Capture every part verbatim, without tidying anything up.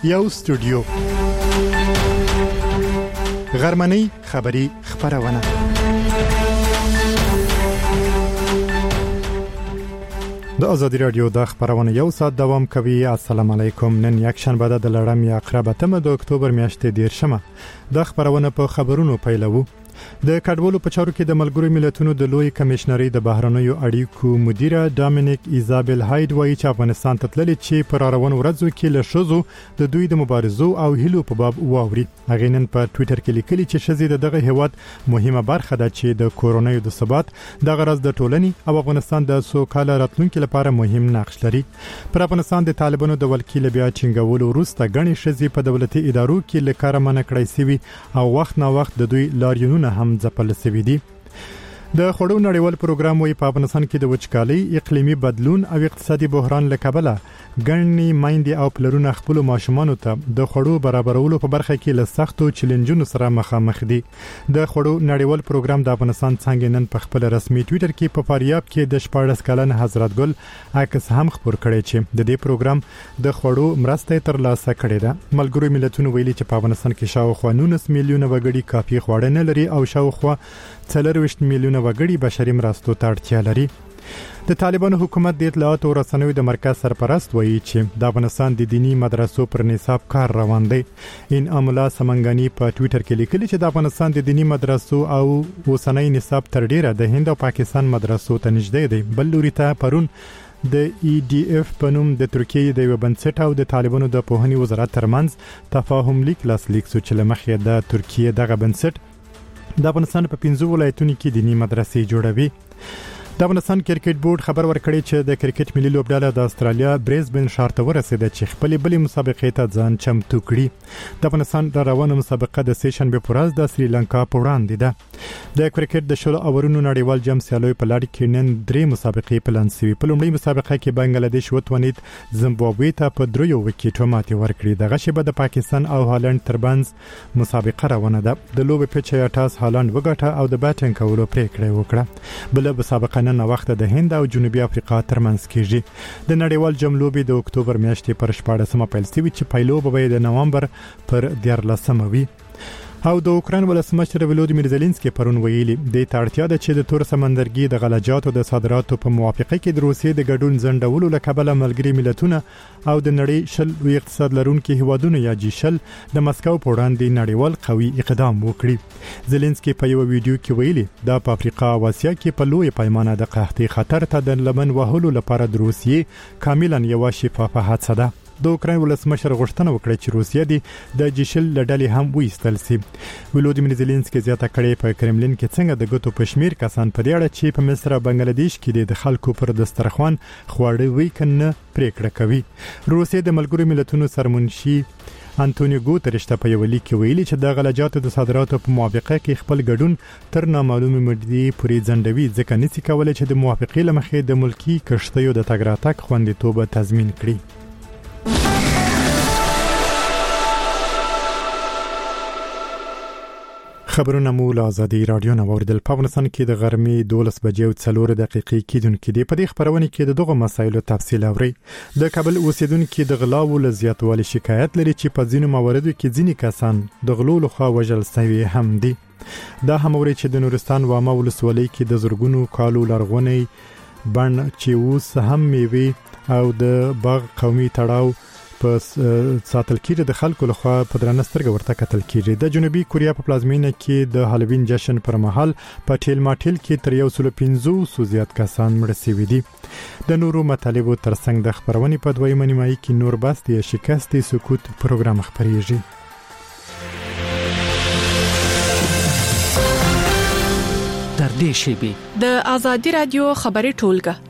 یو استودیو غرمنۍ خبری خبرونه د ازادي رادیو د خبرونه یو ساعت دوام کوي. السلام علیکم. نن یک شنبه د لړم یا اقربتمه د اکتوبر میاشتې دیرشمه د خبرونه په خبرونو پیلوو. د کډوالو په چارو کې د ملګرو ملتونو د لوی کمشنري د بهرنیو اړیکو مدیره ډامینیک ایزابل هاید وایي چې افغانستان ته تللي چې پر روان ورځو کې له شذو د دوی د مبارزو او هیلو په باب واوري. هغه نن په ټوئیټر کې لیکلي چې شذې د دغه هیواد مهمه برخه ده چې د کورونایو د ثبات د غرض د ټولنې او افغانستان د سوکاله راتلونکو لپاره مهم نقش لري. پر افغانستان د طالبانو د ولکیل بیا چنګولو وروسته غني شذې په دولتي ادارو کې لکاره منع کړی سوي او وخت نا وخت د دوی لاریونونه هم ځپل سوي دي. د خړو نړیوال پروګرام وی په افغانستان کې د وچکالۍ، اقلیمي بدلون او اقتصادي بحران لکبله ګڼنی مایندې او پلرونه خپل ماشومانو ته د خړو برابرولو په برخه کې له سختو چیلنجونو سره مخامخ دي. د خړو نړیوال پروګرام د افغانستان څنګه نن په خپل رسمي ټوئیټر کې په فاریاب کې د شپاړس کلن حضرت ګل عکس هم خبر کړی چې د دې پروګرام د خړو مرسته تر لاسه کړې ده. ملګرو ملتونو ویلي چې په افغانستان کې شاوخوا نولس میلیونه وګړي کافي خواړه نه لري او شاوخوا څلورویشت میلیونه وګړي بشري مرستو ته اړتیا لري. د طالبانو حکومت د اطلاعات او رسنیو د مرکز سرپرست وایي چې د افغانستان د دینی مدرسو پر نصاب کار روان دی. ان املا سمنګانی په ټوئیټر کې لیکلي چې د افغانستان د دینی مدرسو او اوسنۍ نصاب تر ډیره د هند او پاکستان مدرسو ته نږدې دی. بل لوري ته پرون د ای ډی اف په نوم د ترکیې د یو بنسټ او د طالبانو د پوهنې وزارت ترمنځ تفاهم لیک لاسلیک شو چې لمخې د ترکیې دغه بنسټ د افغانستان په پنځو ولایتونو کې دینی مدرسې جوړوي. د افغانستان کرکټ بورډ خبر ورکړی چې د کرکټ ملي لوبډله د استرالیا بریزبن ښار ته ورسېده چې خپل بلې مسابقې ته ځان چمتو کړي. د افغانستان د روانه مسابقه د سې شنبه پر ورځ د سریلانکا په وړاندې ده. د کرکټ د شلو اورونو نړیوال جام سیالیو په لړ کې نن درې مسابقې پلان شوي. په لومړۍ مسابقه کې بنگلاديش وتوانید زیمبابوې ته په دریو وکټو ماتې ورکړي. دغه شی به د پاکستان او هالند ترمنځ مسابقه روانه ده. د لوبې په چا ټاس هالند وګټه او د بیټینګ کولو پریکړه وکړه. بل مسابقه نن وخت د هند او جنوبي افریقا ترمنځ کیږي. د نړیوال جام لوبې د اکتوبر میاشتې پر شپاړسمه پیل شوې چې پایلو به د نومبر پر دیارلسمه وي. او د اوکران ولسمشر ولودیمیر زيلنسکي پرون ویلي د تړتیا د چې د تور سمندرګي د غلجاتو د صادراتو په موافقه کې د روسیې د ګډون زندولو لکبله ملګری ملتونه او د نړۍ شل وی اقتصاد لرونکي هیوادونو یا جی شل د مسکو په وړاندې نړیوال قوي اقدام وکړي. زيلنسکي په یو ویډیو کې ویلي د افریقا او اسیا کې په لوی پیمانه د قحطۍ خطر ته د لمن وهلو لپاره د روسیې کاملا یو شفافه هڅه ده. د اوکران ولسمشر غوښتنه وکړه چې روسیه د جیشل لړلې هم وېستل شي. ولودیمیر زيلنسکي زیاته کړې په کرملین کې څنګه د ګټو پښمیر کسان په دې اړه چې په مصر او بنگلاديش کې د خلکو پر دسترخوان خواړه ویکنه پریکړه کوي. روسیه د ملګرو ملتونو سرمنشي انټونیو ګوتریش ته په یو لیک کې ویلي چې د غلجاتو د صادراتو په موافقه کې خپل ګډون تر نامعلومه مدې پورې ځندوي ځکه نسی کولای چې د موافقې لمخې د ملکی کشتیو د تګ راتګ خوندیتوب تضمین کړي. خبرونه مو له ازادي رادیو نه اوریدل. په افغانستان کې د غرمې دولس بجې او څلور دقیقې کېدونکې دي. په دې خبرونه کې د دغه مسایلو تفصیل اوري. د کابل اوسیدونکو د غلاو له زیاتوالي شکایت لري چې په ځینو مواردو کې ځینې کسان د غلو لخوا وژل شوي هم دي. دا هم اوري چې د نورستان وامه ولسوالۍ کې د زرګونو کالو لرغونی بڼ چې اوس هم میوي او د باغ قومي تړاو په ساتل کېږي د خلکو لخوا په درنه سترګه ورته کتل کېږي. د جنوبي کوریا په پلازمینه کې د هالووین جشن پر مهال په ټیل ماټیل کې تر یو سل پنځوس زیات کسان مړه شوي دي. د نورو مطالبو ترڅنګ د خبرونې په دویمه نیمایي کې نور بست یا شکست سکوت پروګرام خبريږي. تر دې شی د ازادي رادیو خبري ټولګه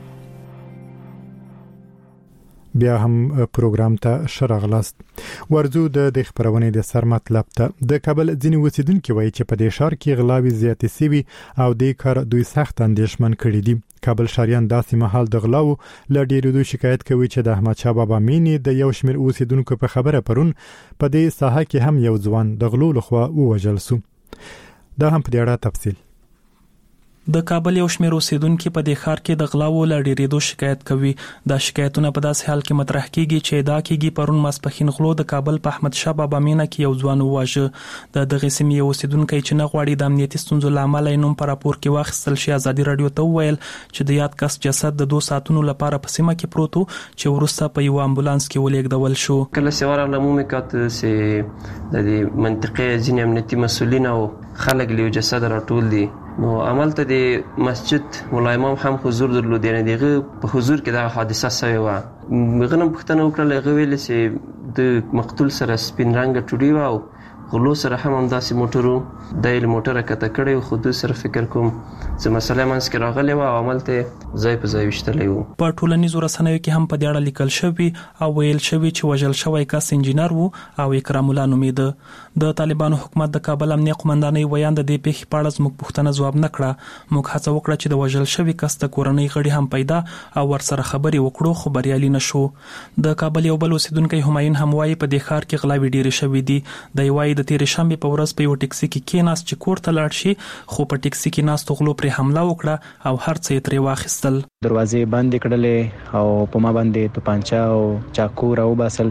بیا هم پروګرام ته شرغلاست. ورزو د خبرونه د سر مطلب ته د کابل ځینې اوسیدونکو وایي چې په دې ښار کې غلاوي زیاتې سوي او د کار دوی سخت اندېښمن کړي دي. کابل شاریان داسې مهال د غلاو ل ډیرو دوی شکایت کوي چې د احمد شاه بابا مینی د یو شمیر اوسیدونکو په خبره پرون په دې ساحه کې هم یو ځوان د غلو لخوا ووژل شو. دا هم په دې اړه تفصیل د کابل یو شمېر اوسیدونکو په دې ښار کې د غلاو له ډېرېدو شکایت کوي. دا شکایتونه په داسې حال کې مطرح کیږي چې دا کېږي پرون ماسپښین غلو د کابل په احمد شاه بابا مینه کې یو ځوان وواژه. د دغې سیمې اوسیدونکو چې نه غواړي د امنیتي ستونزو له امله یې نوم په راپور کې واخیستل شي ازادي راډیو ته وویل چې د یاد کس جسد د دوه ساعتونو لپاره په سیمه کې پروت و چې وروسته په یو امبولانس کې ولېږدول شو. کله چې ورغلم مې کاته چې د دې منطقې ځینې امنیتي مسؤلین او خلک له جسد راټول دي نو عملته د مسجد مولا امام هم حضور درلود، یعنی دغه په حضور کې دا حادثه شوې و. غنم پښتنه وکړه هغه ویل چې د مقتول سره سپین رنګ ټوډي و او غلو سره هم همداسې موټرو د موټره کته کړی خو د سره فکر کوم چې مسله منځ کې راغلی و او عملته ځای په ځای وشتلی و. په ټولنیزو رسنیو کې هم په دې اړه لیکل شوي او ویل شوي چې وژل شوی کس انجینر و او اکرام الله نومیده. د طالبانو حکومت د کابل امنیه قومندانۍ ویان د دې پیښې په اړه زموږ پوښتنه ځواب نه کړه. موږ هڅه وکړه چې د وژل شوي کس د کورنۍ غړي هم پیدا او ورسره خبرې وکړو خو بریالي نه شو. د کابل یو بل اوسیدونکی همایون هم وایي په دې ښار کې غلاوې ډېرې شوې دي. دی وایي د تېرې شنبې په ورځ په یو ټکسي کې کېناست چې کور ته لاړ شي خو په ټکسي کې ناستو غلو پرې حمله وکړه او هر څه یې ترې واخیستل. دروازې بندې کړلې او په ما باندې توپانچه او چاقو راوباسل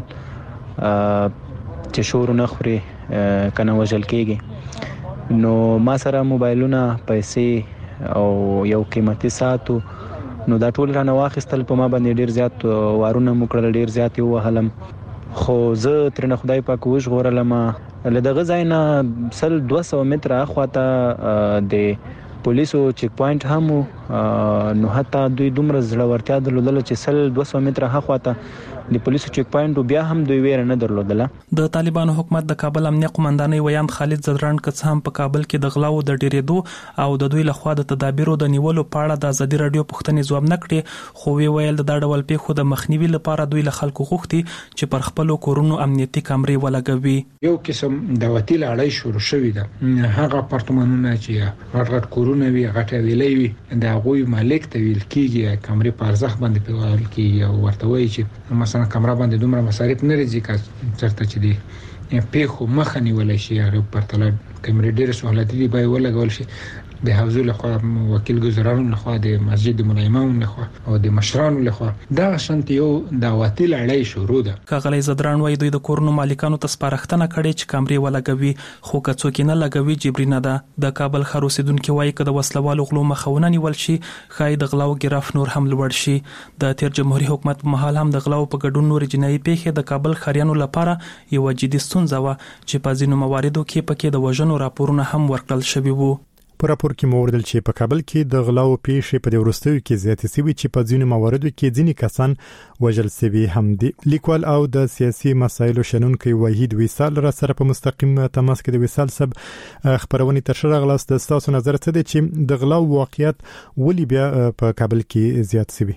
چې شور نه خوري کنه وژل کېږي. نو ما سره موبایلونه، پیسې او یو قیمتي ساعت نو دا ټول رانه واخیستل. په ما باندې ډیر زیات وارونه مو کړل، ډیر زیات یې وهلم خو زه ترنه خدای پاک وژغورلم. له دغه ځای نه سل دوه سوه متره اخواته د پولیسو چیک پوینټ هم نو حتی دوی دومره زړورتیا درلودله چې سل دوه سوه متره اخواته د پولیسو چیک پوینټ بیا هم دوی ویره نه درلودله. د طالبانو حکومت د کابل امنیه قومندانۍ ویان خالد زدران که څه هم په کابل کې د غلاو د ډېرېدو او د دوی لخوا د تدابیرو د نیولو په اړه د ازادي راډیو پوښتنې ځواب نه کړې خو وی ویل د دا ډول پیښو د مخنیوي لپاره دوی له خلکو غوښتي چې پر خپلو کورونو امنیتي کامرې ولګوي. یو قسم د وتیل اړای شروع شوې ده. هغه اپارتمانونه چې غټ غټ کورونه وي، غټه ویلې وي، د هغوی مالک ته ویل کېږي کامرې په ارزښت باندې پیوړل کېږي او ورته وایي چې مثلا کامره باندې دومره مصارف نه راځي که چرته چې دی پیښو مخه نیول شي. هغه پرتله کامرې ډېر سہولت دي به ولګول شي د حوزو لخوا، وکیل ګزارانو لخوا، د مسجد مولا امام لخوا او د مشرانو لخوا. دا شنت یو د وتیل اړای شروع ده. کاغلی زدران وایي دوی د کورونو مالکانو ته سپارښتنه کړې چې کامرې ولګوي خو که څوک نه لګوي جبري نه ده. د کابل ښار اوسیدونکي وایي که د وسلوالو غلو مخه ونه نیول شي ښایي د غلاو ګراف نور هم لوړ شي. د تیر جمهوریت حکومت په مهال هم د غلاو په ګډون نورې جنایي پیښې د کابل ښاریانو لپاره یوه جدي ستونزه وه چې په ځینو مواردو کې پکې د وژنو راپورونه هم ورکړل شوي وو. په راپور کې موردل چې په کابل کې د غلاو پیښې په وروستیو کې زیاتې شوې چې په ځینو مواردو کې ځینې کسان وژل شوي هم دي. لیکوال او د سیاسي مسایلو شنونکي وحید وصال را سره په مستقیم تماس کې د وصال سب خبرونه تر شره غلاست. د تاسو نظر څه دی چې د غلاو واقعیت ولې بیا په کابل کې زیات شوی؟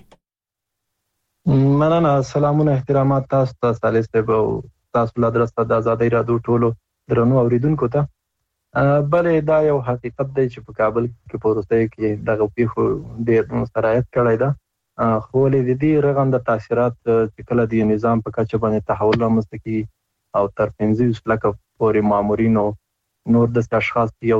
مننه. سلامونه احترامات تاسو ته صالح صاحب او تاسو له درسته د آزادۍ راډیو ټولو درنو اوریدونکو ته. بلې دا یو حقیقت دی چې په کابل کې په وروستیو کې دغه پیښو ډېر سرایت کړی ده خو ولې د دې رغنده تاثیرات چې کله د نظام په کچه باندې تحول رامنځته کیږي او تر پنځوس لکه پورې مامورینو نور د اشخاص یو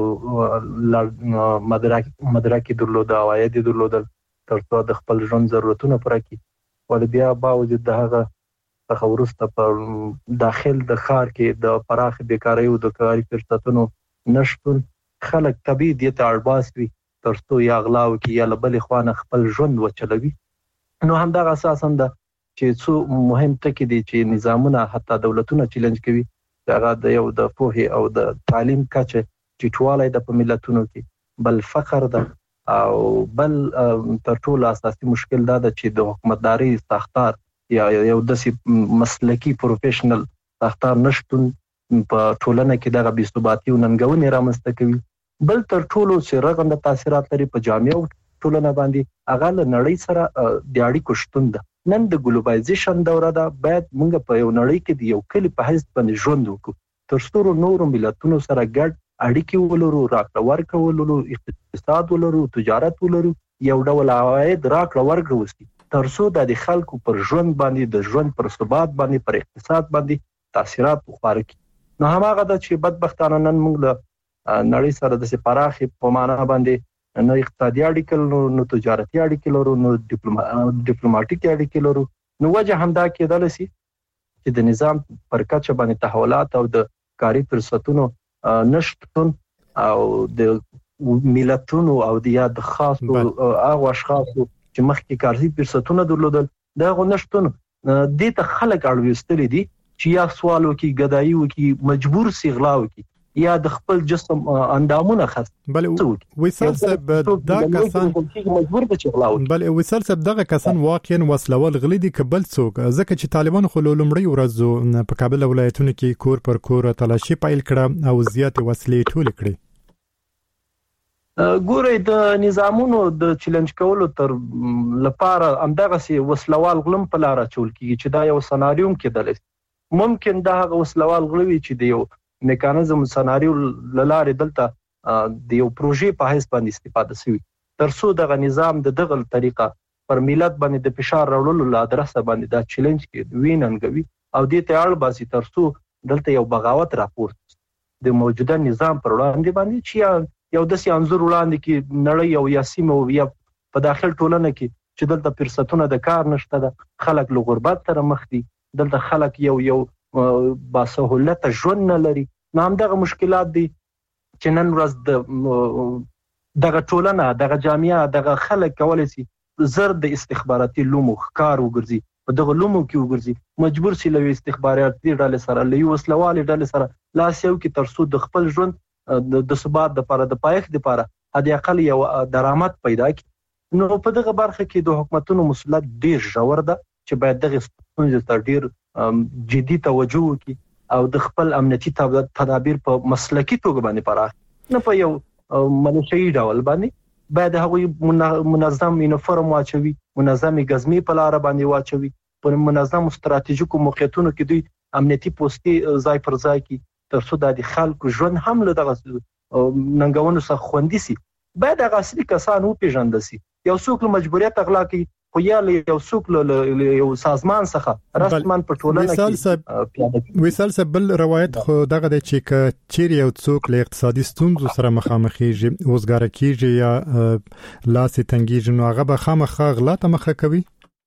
مدرک مدرکې درلوده، عواید درلودل تر څو د خپل ژوند ضرورتونه پوره کړي. ولې بیا باوجود د هغه څخه وروسته په داخل د ښار کې د پراخ بیکارۍ او د کاري فرصتونو نشتون خلک طبيعي دي ته اړباس وي تر څو یا غلاو کې یا لبل خوانه خپل ژوند وچلوي. نو هم دا اساسا ده چې څو مهم ټکي دي چې نظامونه حتی دولتونه چیلنج کوي. هغه د یو د پوهې او د تعلیم کچه ټیټوالی د په ملتونو کې، بل فقر ده او بل تر ټولو اساسي مشکل دا ده چې د حکومتداري ساختار یا یو داسې مسلکي پروفیشنل ساختار نشتون په ټولنه کې دغه بې ثباتي او ننګونې رامنځته کوي. بل تر ټولو چې رغنده تاثیرات لري په جامعه او ټولنه باندې هغه له نړۍ سره د اړیکو شتون ده. نن د ګلوبلایزیشن دوره ده، باید موږ په یو نړۍ کې د یو کلی په حیث باندې ژوند وکړو تر څو نورو ملتونو سره ګډ اړیکې ولرو، راکړه ورکړه ولرو، اقتصاد ولرو، تجارت ولرو، یو ډول عواید راکړه ورکړه وشي تر څو د خلکو پر ژوند باندې، د ژوند پر ثبات باندې، پر اقتصاد باندې تاثیرات وخواره کړي. نو هماغه د چې بدبختانه نن موږ له نړۍ سره د سپراخي په معنا باندې نو اقتصادي اړیکې نو تجارتي اړیکې لرو نو ډیپلوماټیک اړیکې لرو. نو وجه همدا کېدل شي چې د نظام پر کچه باندې تحولات او د کاري فرصتونو نشټون او د ملتونو او د یاد خاصو هغه اشخاص چې مخکې کاري فرصتونه درلودل دغه نشټون د ته خلک اړوستل دي چې یا سوال وکي غدایي وکي مجبور سي غلا وکي یا د خپل جسم اندامونه خاص بل وصل سب دا کسان مجبور دي چې غلا وکي. بل وصل سب دغه کسان واقعا وسلول غلي دي کبل څوک ځکه چې طالبان خو لومړی ورځ په کابل ولایتونو کې کور پر کور تلاشي پایل کړه او زیات وسلې ټول کړې. ګورې د نظامونو د چیلنج کولو تر لپاره همدغه سي وسلوال غلم په لار چول کیږي چې دا یو سناریوم کېدل ممکن دا هغه وسلوال غلوي چې د یو میکانیزم سناریو لاره دلته د یو پروژې په حساب باندې استفاده شوی ترڅو دغه نظام د دغه طریقه پر ملت باندې د فشار راوړلو له ادرسه باندې دا چیلنج کې ویننګوي او د ته اړ باسي ترڅو دلته یو بغاوت راپورت د موجوده نظام پر وړاندې باندې چې یو د سي انزور وړاندې کې نړۍ او یاسیم او یا په داخل ټولنه کې چې دلته فرصتونه د کار نشته د خلک له غربت سره مخ دي دلته خلک یو یو باسهولت ژوند نه لري. نو همدغه مشکلات دي چې نن ورځ د دغه ټولنه دغه جامعه دغه خلک کولای شي زر د استخباراتي لومو ښکار وګرځي په دغه لومو کې وګرځي مجبور شي له استخباراتي ډلې سره له یو وسلوالې ډلې سره لاس یو کې ترڅو د خپل ژوند د ثبات د لپاره د پایښت لپاره هدي اقل یو درآمد پیدا کړي. نو په دغه برخه کې د حکومتونو مسؤلیت ډیر ژور ده چې باید دغه ستونزې ته ډیر جدي توجه وکړي او د خپل امنیتي تدابیر په مسلکي توګه باندې پراخ نه په یو منشي ډول باندې باید هغه منظم یونیفورم واچوي منظم غزمي په لار باندې واچوي په منظم ستراتیژیکو موقعیتونو کې دوی امنیتي پوسټي ځای پر ځای کې ترڅو د خلکو ژوند هم له دغه ننګونو څخه خوندي سي. باید هغه اصلي کسان وپېژندل سي. یو څوک له مجبوریت اغلا کوي خو یا یو څوک له یو سازمان څخه رسمن په ټولنه کې وصل سب بل روایت خو دغه د چې چیر یو څوک له اقتصادي ستونزو سره مخامخېږي وزګار کیږي یا لاس تنګیږي نو هغه به خامخا غلا ته مخه کوي.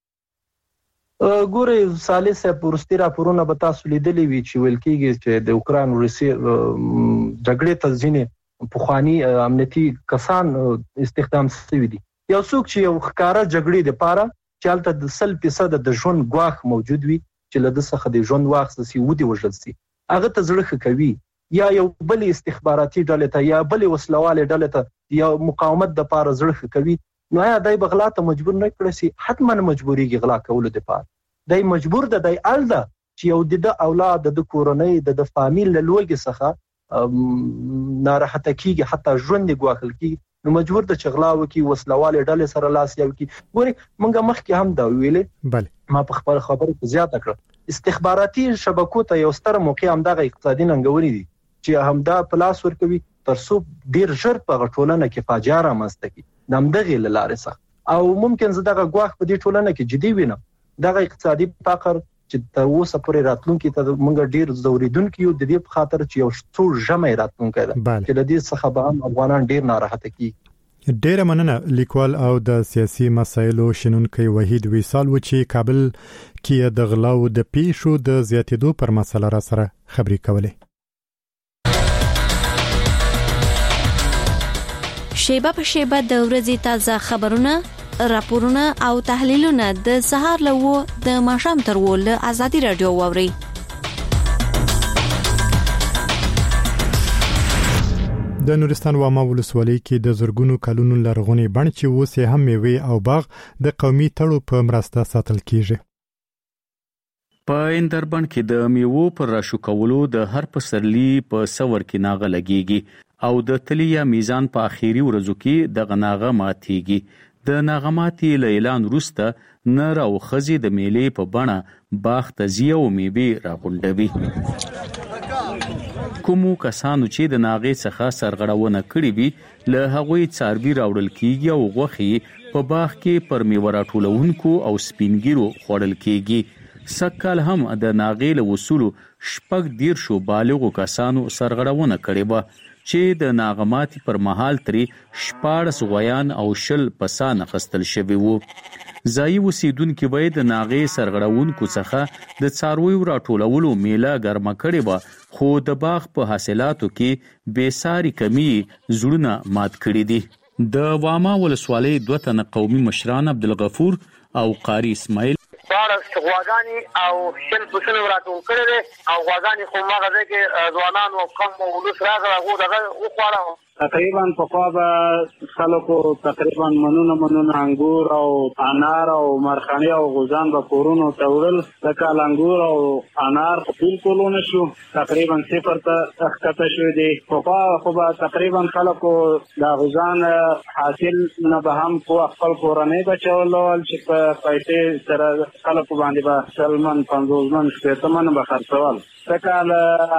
ګورې سالسه پرستی راپورونه به تاسو لیدلی وي چې ویل کېږي چې د اوکران روسي جګړې ته ځینې پخوانی امنیتي کسان استخدام شوي دي. یو څوک چې یو ښکارا جګړې لپاره چې هلته د سل فیصد د ژوند ګواښ موجود وي چې له د څخه د ژوند واخیستل سي ودی وژل سي هغه ته زړه کوي یا یو بل استخباراتي ډلې ته یا بل وسلوالې ډلې ته یا مقاومت د لپاره زړه کوي نو یا دای بغلا ته مجبور نه کړی سي حتما مجبوريږي غلا کول د پاره دای مجبور د دای الدا چې یو د اولاد د کورنۍ د فامیل له لوګي څخه ناراحته کیږي حتی ژوند ګواخل کی نو مجبور د چغلا وکي وسلواله ډلې سره لاس یو کی ګوري مونږه مخکې هم دا ویلې بله ما په خبر خبره زیاته کړ استخباراتي شبکو ته یو ستر موقع هم دغه اقتصادي ننګوري دي چې همدا پلاس ورکوي ترڅو ډیر ژر په ټولنه کې فاجعه رامنځته کی نمدغه لاره څخه او ممکن زه دغه ګواخ په دې ټولنه کې جدي وینم دغه اقتصادي فقر چې تر اوسه پورې راتلونکي ته موږ ډیر زوریدونکو یو د دې په خاطر چې یو څو جمع راتلونکي ده چې د دې څخه به هم افغانان ډیر ناراحته کیږي. ډیر مننه لیکوال او د سیاسي مسایلو شنونکي وحید وصال و چې کابل کې د غلاو د پیښو د زیاتېدو پر مسله را سره خبري کولې. شیبه په شیبه د ورځې تازه خبرونه راپورونه او تحلیلونه د سهار لوو د ماښام تر ول ازادي رادیو ووري. د نورستان واما ولسوالۍ کې د زرګونو کلونو لرغونی بڼ چې اوس هم میوه او باغ د قومي تړو په مرسته ساتل کیږي. په اندربن کې د میوو پر راشو کولو د هر پسرلی په سور کې ناغه لګيږي او د تلیا میزان په اخیری ورځو کې د غناغه ماتيږي. د ناغماتي اعلان وروسته نر او خزي د میلې په بڼه باغ ته زیو میوه راغونډوي. کومو کسانو چې د ناغې څخه سرغړونه کړې وي له هغوی څاروي راوړل کیږي او غوښې په باغ کې پر میوه راټولونکو او سپینګیرو خوړل کیږي. سکهال هم د ناغې له وصولو شپږ دیرشو بالغو کسانو سرغړونه کړې وه چې د ناغماتي پر مهال ترې شپاړس غویان او شل پسان اخیستل شوي وو. ځایي اوسیدونکي وایي د ناغې سرغړونکو څخه د څارویو راټولولو میله ګرمه کړې وه، خو د باغ په حاصلاتو کې بېساري کمی زړونه مات کړي دي. د واما ولسوالۍ دوه تنه قومي مشران عبدالغفور او قاری اسماعیل بارس غواګانی او شل پسنه راټول کړي دي او غواګانی خو ماغه ده کې ځوانان او کم ولس راغله غو دغه او خواړه تقریبا په خوا به خلکو تقریبا منونه منونه انګور او انار او مرخاني او غوزان به کورونو ته وړل. د کال انګور او انار بالکل ونه شو، تقریبا صفر ته ښکته شوي دي. په خوا خو به تقریبا خلکو د غوزان حاصل نه به هم په خپل کورنۍ بچول چې په پیسې سره خلکو باندې به سل من پنځوس من شپېته من به خرڅول. د کال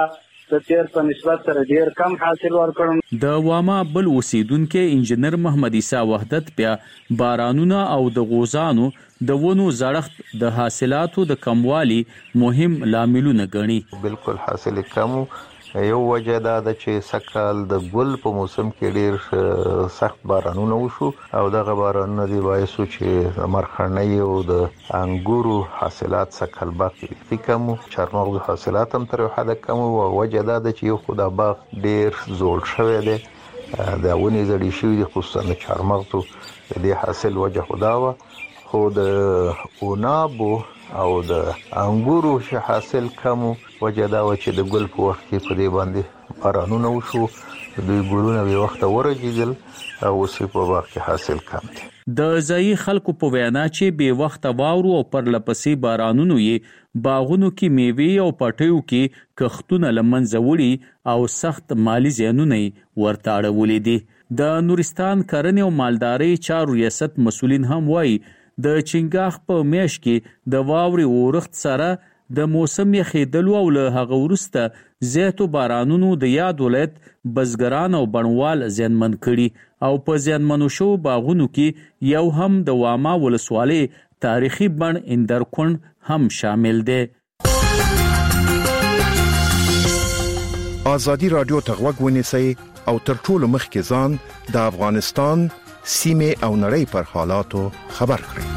د تیر په نسبت سره ډیر کم حاصل ورکړم. د واما بل اوسیدونکو انجنیر محمد عیسی وحدت بیا بارانونه او د غوزانو د ونو زړښت د حاصلاتو د کموالي مهم لاملونه ګڼي. بالکل حاصل کم، یو وجه دا ده چې سکهال د ګل په موسم کې ډیر سخت بارانونه وشو او دغه بارانونه دی باعث چې مرخنۍ او د انګورو حاصلات سکهال باقي کم، چارمغز حاصلات هم تر حد کم او وجه دا ده چې یو خو د باغ ډیر زوړ شوی دی، د ونې زړې شوي دي، خصوصا د چارمغزو د دې حاصل وجه خو دا وه. خو د عنابو او د انګورو چې حاصل کم وجه دا و چې د ګل په وخت کې په دې باندې بارانونه وشو، دوی ګلونه بې وخته ورژېدل او اوس په باغ کې حاصل کم دی. د ځایي خلکو په وینا چې بې وخته واورو او پرلپسې بارانونو یې باغونو کې میوې او پټیو کې کښتونه له منځه وړي او سخت مالی زیانونه یې ورته اړولي دي. د نورستان کرنې او مالدارۍ چارو ریاست مسؤلین هم وایي د چنګاښ په میاشت کې د واورې اورښت سره د موسم یخېدلو او له هغه وروسته زیاتو بارانونو د یاد ولایت بزګران او بڼوال زیانمن کړي او په زیانمنو شوو باغونو کې یو هم د واما ولسوالۍ تاریخي بڼ اندرکونډ هم شامل دی. آزادي رادیو ته غوږ ونیسئ او تر ټولو مخکې ځان د افغانستان سیمې او نړۍ پر حالاتو خبر کړئ.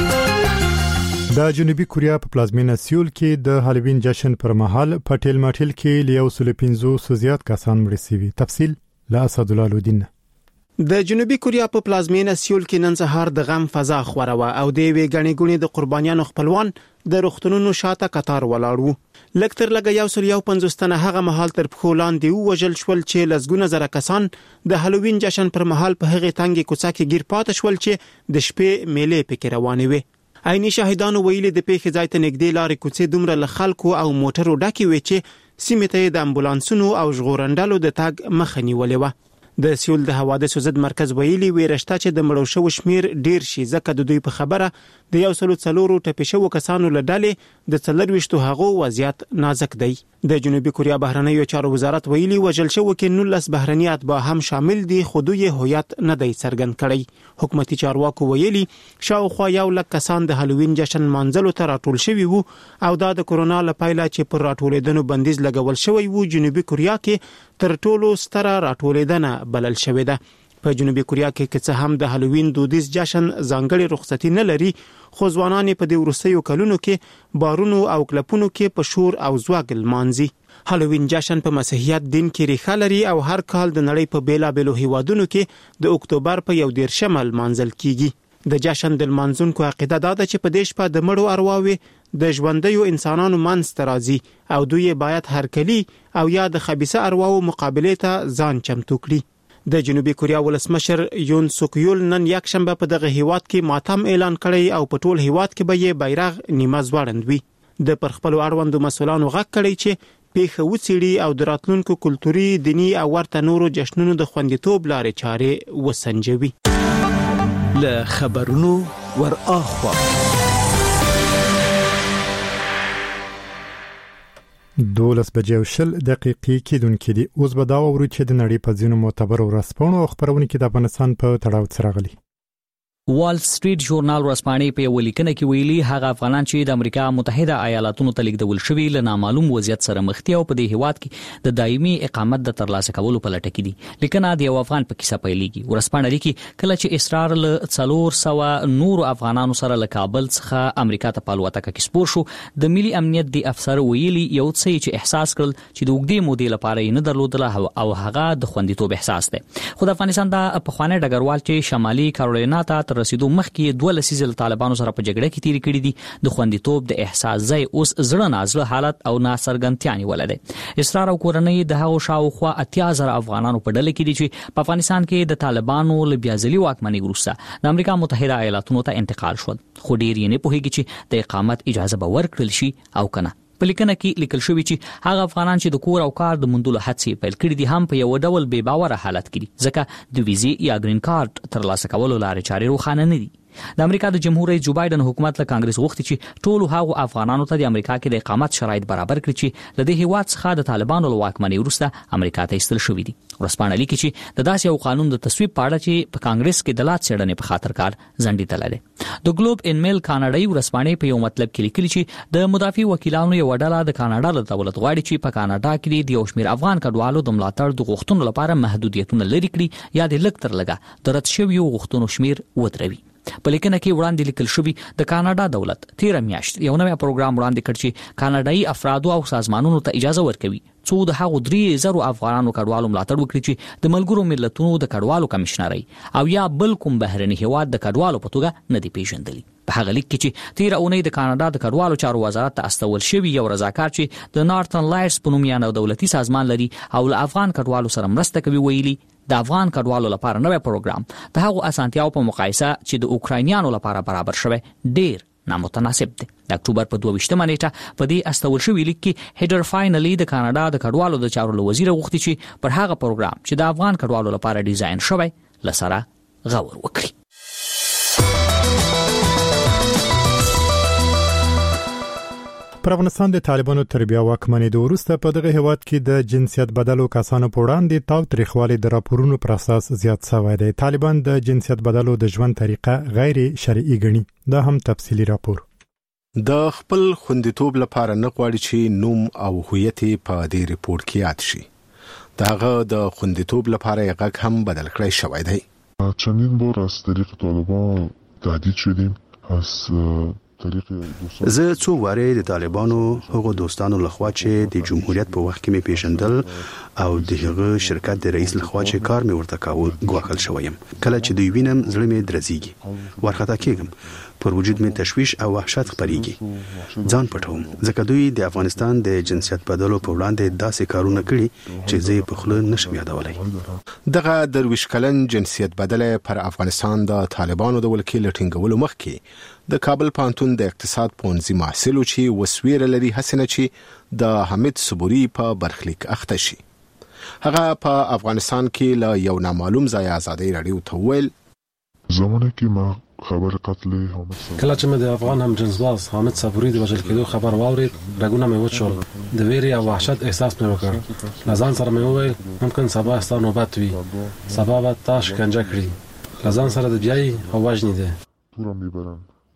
د جنوبي کوریا په پلازمینه سیول کې د هالووین جشن پر مهال په ټیل ماټیل کې لیو سل پنځوس زیات کسان مړ شوي. تفصیل له اسد الله الدین. د جنوبي کوریا په پلازمینه سیول کې نن سهار د غم فضا خوره و او د وی غنی ګونی د قربانیانو خپلوان د رختونونو شاته قطار ولاړ وو. لکتر لګ یو سل یو پنځوس تنه هغه مهال تر پخو لاندې وژل شول چې لزګونه زره کسان د هالووین جشن پر مهال په هغه تنګي کوڅه کې گیر پات شول چې د شپې میله پکې روانې وي. عیني شاهدانو ویلي د پیښې ځای ته نږدې لارې کوڅې دومره له خلکو او موټرو ډکې وې چې سیمې ته د امبولانسونو او ژغورندلو د تګ مخه نیولې وه. د سیول د حوادثو ضد مرکز ویلي ویرشته چې د مړو شوو شمیر ډیر شي ځکه د دوی په خبره د یو سلو څلورو ټپي شوو کسانو له ډلې د څلرويشتو هغو وضعیت نازک دی. د جنوبي کوریا بهرنیو چارو وزارت ویلي وژل شوو کې نولس بهرني اتباع هم شامل دي خو دوی هویت نه دی څرګند کړی. حکومتي چارواکو ویلي شاوخوا یو لک کسان د هالووین جشن مانځلو ته راټول شوي وو او دا د کورونا لپاره چې پر راټولېدنو بندیز لګول شوی وو جنوبي کوریا کې تر ټولو ستره راټولېدنه بلل شوې ده. په جنوبي کوریا کې که څه هم د هالووین دودیز جشن ځانګړي رخصتي نه لري خو ځوانان په دې وروستیو کلونو کې بارونو او کلپونو کې په شور او زواګ لمانځي. هالووین جشن په مسیحیت دین کې ریښه لري او هر کال د نړۍ په بیلابېلو هیوادونو کې د اکتوبر په یو دیرشمه لمانځل کیږي. د جشن د لمانځونکو عقیده دا ده چې په دې شپه د مړو ارواوې د ژوندیو انسانانو منځ ته راځي او دوی باید هرکلي او یا د خبيثه ارواو مقابله ته ځان چمتو کړي. د جنوبي کوریا ولسمشر یون سوک یول نن یک شنبه په دغه هیواد کې ماتم اعلان کړی او په ټول هیواد کې به یې بیرغ نیمه ځوړند وي. د پر خپل اړوندو مسولانو غږ کړی چې پیښه وڅېړي او د راتلونکو کلتوري دینی او ورته نورو جشنونو د خوندیتوب لارې چارې وسنجوي. له خبرونو ور اخوا دولس بجې او شل دقیقې کېدونکې دي. اوس به دا وورو چې د نړۍ په ځینو معتبرو ورځپاڼو او خپرونو کې د افغانستان په تړاو سره غلي. وال سټریټ ژورنال ورځپاڼې په ولیکنه کې ویلي هغه افغانان چې د امریکا متحده ایالاتونو ته لیږدول شوي له نامعلوم وضعیت سره مخ دي او په دې هیواد کې د دایمي اقامت د ترلاسه کولو په لټه کې دي. لیکنه د یو افغان په کیسه پیلېږي. ورځپاڼه لیکي کله چې اسرار له څلور سوه نور افغانانو سره له کابل څخه امریکا ته په الوتکه کې سپور شو، د ملي امنیت د افسر ویلي یو څه چې احساس کړل چې د اوږدې مودې لپاره یې نه درلودله او هغه د خوندیتوب احساس دی. خو د افغانستان د پخوانی ډګروال چې شمالي کارولینا ته تر رسیدو مخکې دوه لسیزې له طالبانو سره په جګړه کې تیری کړې دي، د خوندیتوب د احساس ځای اوس زړه نازله حالت او ناڅرګندتیا نیولې ده. اسرار او کورنۍ د هغو شاوخوا اتیا زره افغانانو په ډله کې دي چې په افغانستان کې د طالبانو له بیا ځلي واکمنۍ وروسته د امریکا متحده ایالاتونو ته انتقال شول، خو ډېر یې نه پوهېږي چې د اقامت اجازه به ورکړل شي او کنه. په لیکنه کې لیکل شوی چې هغه افغانان چې د کور او کار د موندلو هڅې پیل کړې دي هم په یو ډول بې باوره حالت کې دي، ځکه د ویزې یا گرین کارت ترلاسه کولو لارې چارې روښانه نه دي. د امریکا د جمهور رئیس جو بایدن حکومت له کانګرس غوښتي چې ټول هغو افغانانو ته د امریکا کې د اقامت شرایط برابر کړي چې له دې هیواد څخه د طالبانو له واکمنۍ وروسته امریکا ته ایستل شوي دي. ورځپاڼه لیکي چې د داسې یو قانون د تصویب په اړه چې په کانګرس کې د لا څېړنې په خاطر کار ځنډېدلی دی. د ګلوب ان میل کاناډایي ورځپاڼې په یو مطلب کې لیکلي چې د مدافع وکیلانو یو ډله د کاناډا له دولت غواړي چې په کاناډا کې د یو شمېر افغان کډوالو د ملاتړ د غوښتنو لپاره محدودیتونه لرې کړي یا د لږ تر لږه د رد شویو غوښتنو شمېر ودروي. په لیکنه کې وړاندې لیکل شوی د کاناډا دولت تیره میاشت یو نوی پروګرام وړاندې کړ چې کاناډایي افرادو او سازمانونو ته اجازه ورکوي څو د هغو درې زرو افغانانو کډوالو ملاتړ وکړي چې د ملګرو ملتونو د کډوالو کمشنرۍ او یا بل کوم بهرني هیواد د کډوالو په توګه نه دی پیژندلی. په هغه لیک کې چې تیره اونۍ د کاناډا د کډوالو چارو وزارت ته استول شوی یو رضاکار چې د نارتن لایټس په نوم یو دولتي سازمان لري او له افغان کډوالو سره مرسته کوي ویلي د افغان کډوالو لپاره نوی پروګرام د هغو اسانتیاو په مقایسه چې د اوکراینیانو لپاره برابر شوی ډیر نامتناسب دی. د اکتوبر په دوه ویشتمه نیټه په دې استول شوي لیک کې هیډر فاینلی د کاناډا د کډوالو د چارو له وزیر غوښتي چې پر هغه پروګرام چې د افغان کډوالو لپاره ډیزاین شوی لسره غور وکړي. پر افغانستان د طالبانو تر بیا واکمنۍ د وروسته په دغه هیواد کې د جنسیت بدلو کسانو په وړاندې تاوتریخوالي د راپورونو پر اساس زیات شوی دی. طالبان د جنسیت بدلو د ژوند طریقه غیر شرعي ګڼي. دا هم تفصیلی راپور. د خپل خوندیتوب لپاره نه غواړي چې نوم او هویت په دې ریپورت کې یاد شي. دغه د خوندیتوب لپاره یې غږ هم بدل کړی شوی دی. چندین بار از طریق طالبان تهدید شدیم از زه څو واره د طالبانو هغو دوستانو لخوا چې د جمهوریت په وخت کې مې پیژندل او د هغه شرکت د رئیس لخوا چې کار مې ورته کاوه ګواښل شوم. کله چې دوی وینم زړه مې درزيږي، ورخطا کېږم، پر وجود مې تشويش او وحشت خپريږي. ځان پټوم ځکه دوی د افغانستان د جنسیت بدلو په وړاندې داسې کارونه کړي چې زه په خله نشم یادولای. دغه درویش کلن جنسیت بدله پر افغانستان د طالبانو د ولکې لټینګولو مخکې د کابل پانتون د اقتصاد پونځي محصلو چې وسویره لري حسنه چې د حمید صبوري په برخلیک اخته شي. هغه په افغانستان کې له یو نامعلوم ځای ازادي رادیو ته ویل زمانه کې ما خبر قتل حامد صبوري کله چې مې د افغان هم جنسباز حامد صبوري د وژل کېدو خبر واورید رګونه مې وچول، د ویرې او وحشت احساس مې وکړ. لزان سره مې وویل ممکن سبا ستا نوبت وي، سبا به تا شکنجه کړي، لزان سره د بیاي او وژنې ده. پورا میبرن.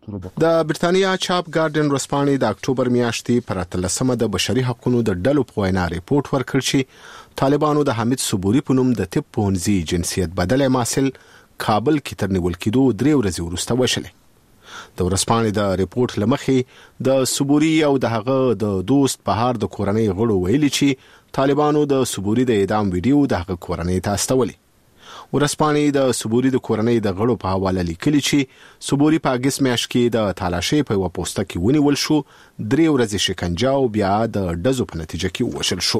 د برتانیا چاپ ګارډن ورځپاڼې د اکتوبر میاشتې پر اتلسمه د بشري حقوقو د ډلو په وینا ریپورت ورکړ چې طالبانو د حمید صبوري په نوم د طب پونځي جنسیت بدله محصل کابل کې تر نیول کېدو درې ورځې وروسته وشلې. د ورځپاڼې د ریپورت لمخې د صبوري او د هغه د دوست بهار د کورنۍ غړو ویلي چې طالبانو د صبوري د اعدام ویډیو د هغه کورنۍ ته استولې. ورځپاڼې د صبوري د کورنۍ د غړو په حواله لیکلي چې صبوري په اگست میاشت کې د تالاشۍ په یو پوسټه کې ونیول شو، درې ورځې شکنجه او بیا د ډزو په نتیجه کې وشل شو.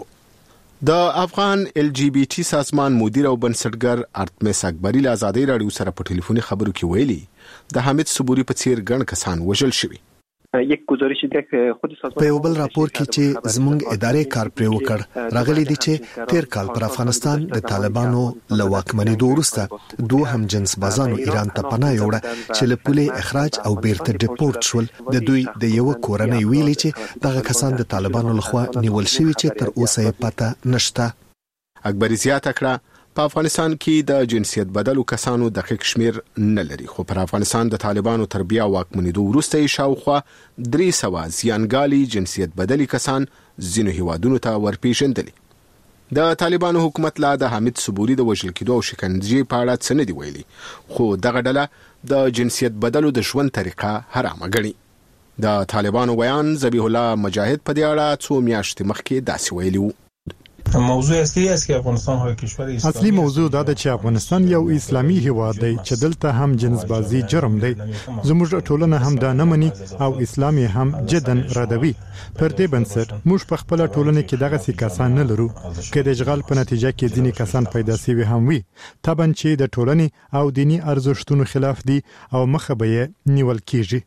د افغان ال جی بی ټي سازمان مدیر او بنسټګر ارتمس اکبری له ازادي رادیو سره په ټلیفوني خبرو کې ویلي د حمید صبوري په څیر ګڼ کسان وژل شوي. یک گزارش دیگه خود سازمان په یو بل راپور کې چې زموږ ادارې کار پرې وکړ راغلي دي چې تیر کال پر افغانستان د طالبانو له واکمنۍ وروسته دوه هم جنس بازانو ایران ته پناه یوړه چې له پولې اخراج او بیرته ډیپورت شول. د دوی د یو کورنۍ ویلي چې دغه کسان د طالبانو لخوا نیول شوي چې تر اوسه یې پته نشته. اکبری زیاته کړه په افغانستان کې د جنسیت بدلو کسانو دقیق شمیر نه لري، خو پر افغانستان د طالبانو تربیه او واکمنیدو وروسته شاوخوا درې سوه زیانګالي جنسیت بدلي کسان ځینو هیوادونو ته ورپېژندلي. د طالبانو حکومت لا د حامد صبوري د وژل کېدو او شکنجې په اړه څه نه دي ویلي، خو دغه ډله د جنسیت بدلو د ژوند طریقه حرامه ګڼي. د طالبانو بیان ذبیح الله مجاهد په دې اړه څو میاشتې مخکې داسې ویلي و. موضوع اصلي است که افغانستان های کشور اسلامی اصلي موضوع دا ده چې افغانستان یو اسلامي هیواد دی چې دلته هم جنسبازي جرم دی. زموږ ټولنه هم دا نه مني او اسلام هم جدن ردوي. پر دې بنسټ موږ په خپل ټولنه کې دغه سي کسان نه لرو چې د اشغال په نتیجه کې ځینې کسان پیدا سوي هم وي، طبعا چې د ټولنې او دینی ارزښتونو خلاف دي او مخه به نیول کیږي.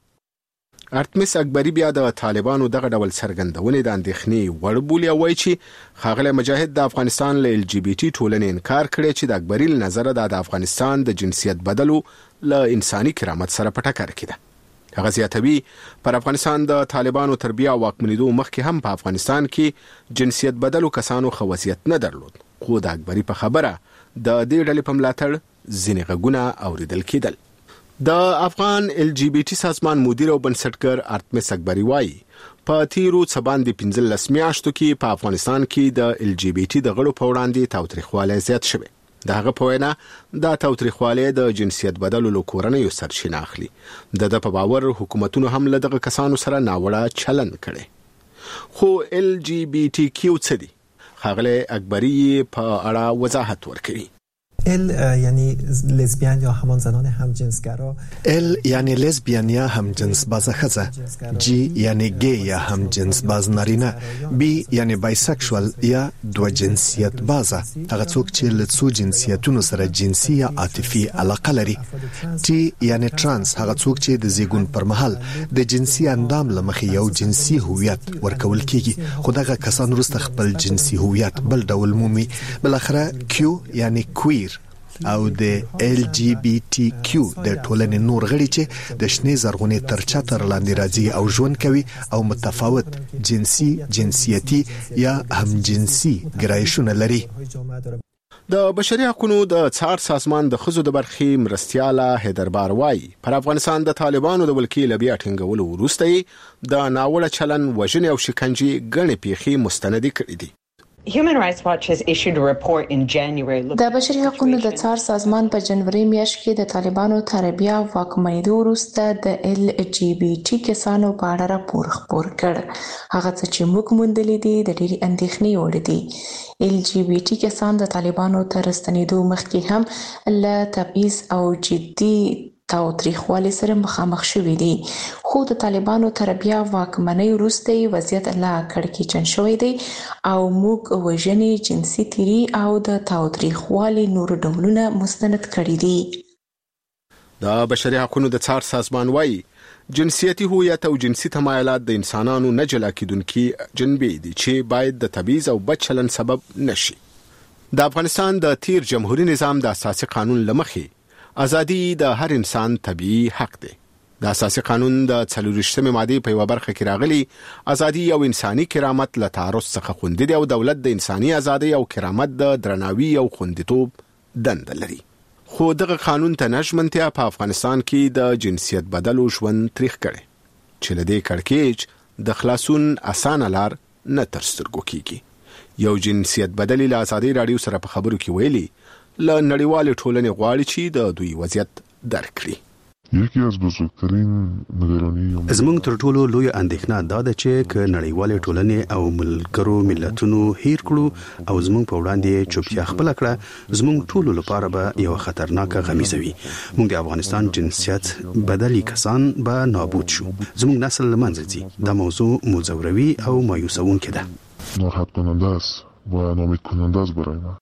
ارتمس اکبری بیا د طالبانو دغه ډول څرګندونې د اندېښنې وړ بولي او وایي چې ښاغلی مجاهد د افغانستان له ال جی بي ټي ټولنې انکار کړی چې د اکبري له نظره د افغانستان د جنسیت بدلو له انساني کرامت سره په ټکر کې ده. هغه زیاتوي پر افغانستان د طالبانو تربیه او واکمنیدو مخکې هم په افغانستان کې جنسیت بدلو کسانو ښه وضعیت نه درلود، خو د اکبري په خبره د دې ډلې په ملاتړ ځینې غږونه اوریدل کېدل. د افغان ال جی بي ټي سازمان مدیر او بنسټګر ارتمس اکبری وایي په تیرو څه باندې پنځلس میاشتو کې په افغانستان کې د ال جی بي ټي د غړو په وړاندې تاوتریخوالی زیات شوی. د هغه په وینا دا تاوتریخوالی د جنسیت بدلو له کورنیو سرچینه اخلي. د ده په باور حکومتونو هم له دغه کسانو سره ناوړه چلند کړی. خو ال جی بي ټي کیو څه دي؟ ښاغلی اکبری په اړه وضاحت ورکوي. ال یعنی لزبیان یا همان زنان همجنسگرا، ال یعنی لزبیان یا همجنس باز خزه، جی یعنی گی یا همجنس باز نارینه، بی یعنی بایسکشوال یا دو جنسیت بازه، هغه څوک چې له څو جنسیتونو سره جنسي یا عاطفي علاقه لري. ټي یعنی ترانس، هغه څوک چې د زیږون پر مهال د جنسي اندام له مخې یو جنسي هویت ورکول کیږي، خو دغه کسان وروسته خپل جنسي هویت بل ډول مومي. بلاخره کیو یعنی کویر او د ال جی بي ټي کیو د ټولنې نور غړي چې د شنې زرغونې تر چتر لاندې راځي او ژوند کوي او متفاوت جنسي، جنسیتي یا همجنسي ګرایشونه لري. د بشري حقوقو د څار سازمان د ښځو د برخې مرستیاله هیدربار وایي پر افغانستان د طالبانو د ولکې له بیا ټینګولو وروسته د ناوړه چلن، وژنې او شکنجې ګڼې پیښې مستندې کړې دي. Human Rights Watch has issued a report in January. د بشري حقوقو د څار سازمان په جنوري میاشت کې د طالبانو تربیه او واکمنیدو وروسته د ال جی بي ټي کسانو په اړه راپور خپور کړ. هغه څه چې موږ موندلې دي د ډېرې اندېښنې وړ دي. ال جی بي ټي کسان د طالبانو تر ستنېدو مخکې هم له تبعیض او جدي تاوتریخوالي سره مخامخ شوي دي، خو د طالبانو تربیه واکمنۍ وروسته وضعیت لا کړکېچن شوی دی او موږ وژنې، جنسي تیري او د تاوتریخوالي نور ډولونه مستند کړي دي. د بشري حقوقو د څار سازمان وایي جنسیتي هویت او جنسي تمایلات د انسانانو نه جلا کېدونکي جنبې دي چې باید د تبعیض او بد چلن سبب نشي. د افغانستان د تیر جمهوریت نظام د اساسي قانون لمخې ازادي د هر انسان طبيعي حق دی. د اساسي قانون د څلورشتمې ماده په یو برخه کې راغلي ازادي او انساني کرامت له تعرض څخه خوندي دی او دولت د انساني ازادي او کرامت د درناوي او خوندیتوب دنده لري. خو دغه قانون ته نشمنتیا په افغانستان کې د جنسیت بدلو ژوند تاریخ کړي چې لدې کړکېچ د خلاصون اسانه لار نه تر سترګو کیږي. یو جنسیت بدلی له ازادي رادیو سره په خبرو کې ویلي له نړیوال ټولنې غواړي چې د دوی وضعیت درک کړي. یکی از بزرگترین نگرانی زموږ تر ټولو لوی اندېښنه دا ده چې ک نړیوال ټولنې او ملګرو ملتونو هیر کړو او زموږ په وړاندې چوپتیا خپل کړه، زموږ ټولو لپاره به یو خطرناک غمیزه وي. موږ د افغانستان جنسیت بدلی کسان به نابود شو، زموږ نسل لمنځه ځي. دا موضوع مزوروي او مایوسونکې ده. ناراحت کننده است و ناامید کننده است برای ما.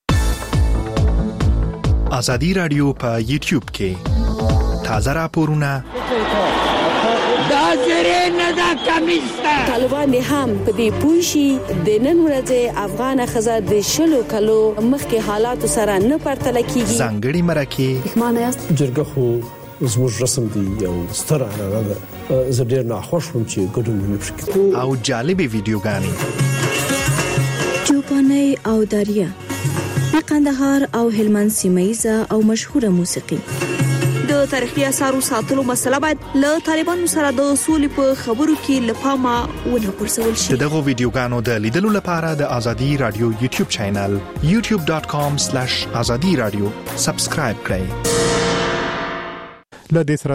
آزادی رادیو په یوټیوب کې تازه راپورونه دا زری نه دا کمیسته طالبان هم په دې پوښي د نن ورځې افغان خزه د شلو کلو مخکې حالات سره نه پرتل کیږي. ځانګړي مرکه معنی است جرګه خو زموږ رسم دی یو ستر عنعنه ده. زه ډیر ناخوښ وم چې ګډون مې پکې او جالبې ویډیوګانې چوپاني او دریا د قندهار او هلمند سیمه او مشهوره موسیقي. د تاریخي اثارو ساتلو مسله باید له طالبانو سره د اصول په خبرو کې لپاره ونه پرسول شي. دغه ویډیوګانو د لیدلو لپاره د ازادي رادیو یوټیوب چینل یوټیوب ډاټ کام سلیش ازادي رادیو سبسکرایب کړئ.